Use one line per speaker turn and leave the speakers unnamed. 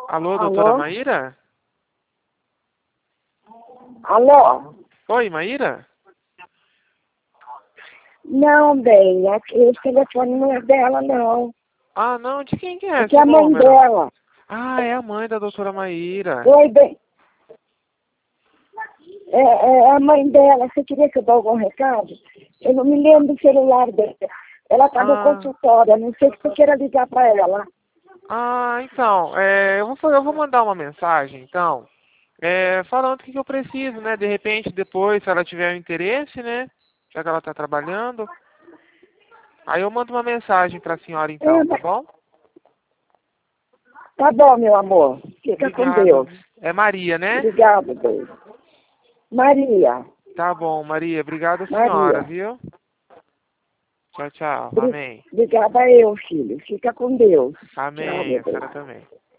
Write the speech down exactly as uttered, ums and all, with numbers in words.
Alô, doutora
Alô?
Maíra?
Alô?
Oi, Maíra?
Não, bem, aqui, esse telefone não é dela, não.
Ah, não, de quem que é
Aqui
esse
é a mãe
número?
dela.
Ah, é a mãe da doutora Maíra.
Oi, bem. É, é a mãe dela. Você queria que eu dê algum recado? Eu não me lembro do celular dela. Ela está no
Ah,
consultório. Eu não sei se você queira ligar para ela.
ah, então, é, eu, vou, fa- eu vou mandar uma mensagem, então, é, falando o que que eu preciso, né? De repente, depois, se ela tiver um interesse, né? Já que ela está trabalhando. Aí eu mando uma mensagem para a senhora, então,
É,
tá
mas-
bom?
tá bom, meu amor. Fica com
Obrigado.
Deus.
É Maria, né?
Obrigado, Deus. Maria.
Tá bom, Maria. Obrigado, senhora,
Maria.
viu? Tchau, tchau.
Bri-
Amém.
Obrigada eu, filho. Fica com Deus. Tchau,
Amém.
meu
A
bem.
senhora também.